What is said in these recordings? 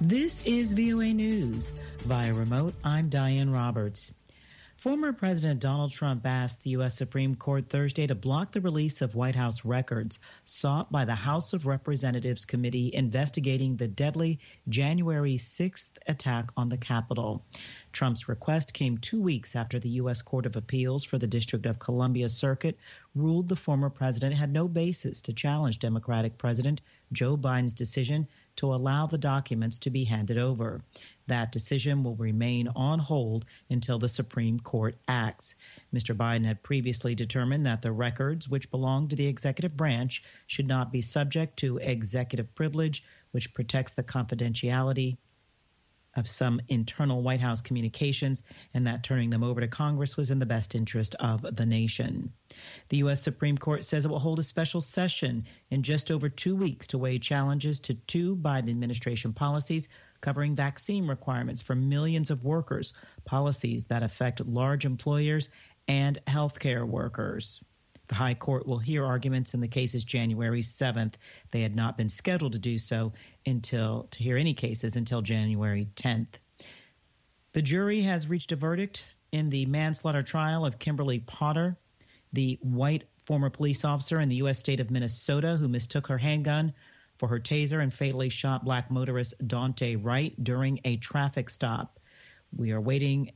This is VOA News. Via remote, I'm Diane Roberts. Former President Donald Trump asked the U.S. Supreme Court Thursday to block the release of White House records sought by the House of Representatives committee investigating the deadly January 6th attack on the Capitol. Trump's request came 2 weeks after the U.S. Court of Appeals for the District of Columbia Circuit ruled the former president had no basis to challenge Democratic President Joe Biden's decision to allow the documents to be handed over. That decision will remain on hold until the Supreme Court acts. Mr. Biden had previously determined that the records, which belong to the executive branch, should not be subject to executive privilege, which protects the confidentiality of some internal White House communications, and that turning them over to Congress was in the best interest of the nation. The U.S. Supreme Court says it will hold a special session in just over 2 weeks to weigh challenges to two Biden administration policies covering vaccine requirements for millions of workers, policies that affect large employers and healthcare workers. The High Court will hear arguments in the cases January 7th. They had not been scheduled to do so to hear any cases until January 10th. The jury has reached a verdict in the manslaughter trial of Kimberly Potter, the white former police officer in the U.S. state of Minnesota who mistook her handgun for her taser and fatally shot black motorist Daunte Wright during a traffic stop. We are waiting.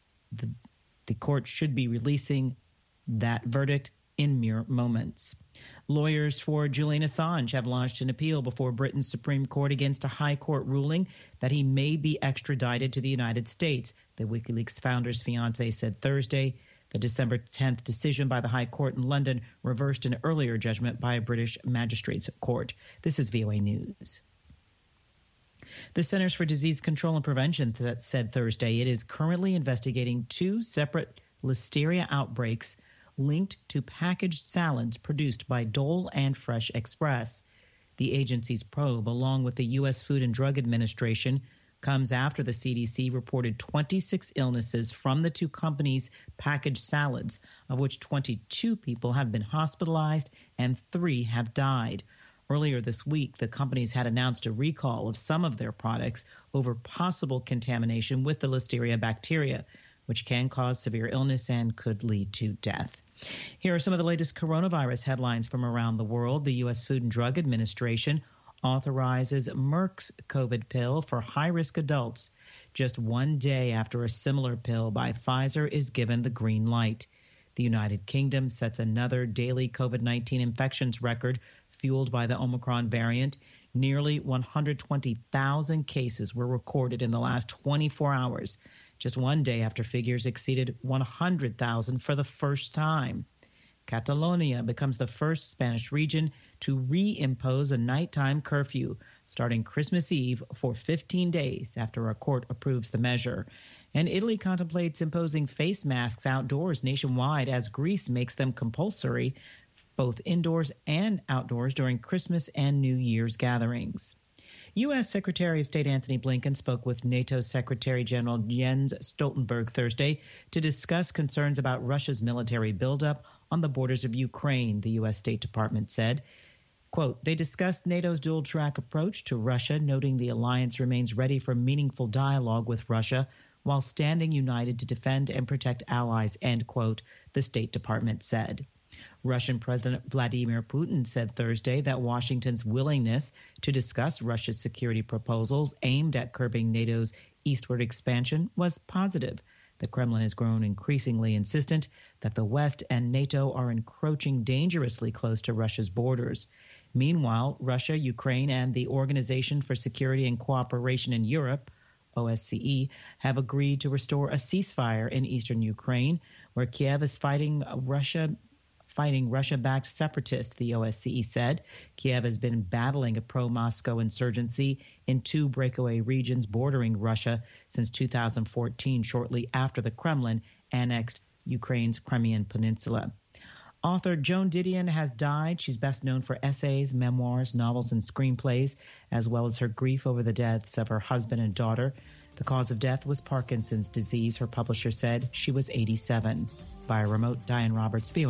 The court should be releasing that verdict in mere moments. Lawyers for Julian Assange have launched an appeal before Britain's Supreme Court against a high court ruling that he may be extradited to the United States, the WikiLeaks founder's fiancé said Thursday. The December 10th decision by the High Court in London reversed an earlier judgment by a British magistrate's court. This is VOA News. The Centers for Disease Control and Prevention said Thursday it is currently investigating two separate listeria outbreaks linked to packaged salads produced by Dole and Fresh Express. The agency's probe, along with the U.S. Food and Drug Administration, comes after the CDC reported 26 illnesses from the two companies' packaged salads, of which 22 people have been hospitalized and 3 have died. Earlier this week, the companies had announced a recall of some of their products over possible contamination with the listeria bacteria, which can cause severe illness and could lead to death. Here are some of the latest coronavirus headlines from around the world. The U.S. Food and Drug Administration authorizes Merck's COVID pill for high-risk adults just 1 day after a similar pill by Pfizer is given the green light. The United Kingdom sets another daily COVID-19 infections record fueled by the Omicron variant. Nearly 120,000 cases were recorded in the last 24 hours, just 1 day after figures exceeded 100,000 for the first time. Catalonia becomes the first Spanish region to reimpose a nighttime curfew starting Christmas Eve for 15 days after a court approves the measure. And Italy contemplates imposing face masks outdoors nationwide as Greece makes them compulsory both indoors and outdoors during Christmas and New Year's gatherings. U.S. Secretary of State Antony Blinken spoke with NATO Secretary General Jens Stoltenberg Thursday to discuss concerns about Russia's military buildup on the borders of Ukraine, the U.S. State Department said. Quote, they discussed NATO's dual-track approach to Russia, noting the alliance remains ready for meaningful dialogue with Russia while standing united to defend and protect allies, end quote, the State Department said. Russian President Vladimir Putin said Thursday that Washington's willingness to discuss Russia's security proposals aimed at curbing NATO's eastward expansion was positive. The Kremlin has grown increasingly insistent that the West and NATO are encroaching dangerously close to Russia's borders. Meanwhile, Russia, Ukraine, and the Organization for Security and Cooperation in Europe, OSCE, have agreed to restore a ceasefire in eastern Ukraine, where Kiev is fighting Russia-backed separatists, the OSCE said. Kiev has been battling a pro-Moscow insurgency in 2 breakaway regions bordering Russia since 2014, shortly after the Kremlin annexed Ukraine's Crimean Peninsula. Author Joan Didion has died. She's best known for essays, memoirs, novels, and screenplays, as well as her grief over the deaths of her husband and daughter. The cause of death was Parkinson's disease. Her publisher said she was 87. Via remote, Diane Roberts, VOA.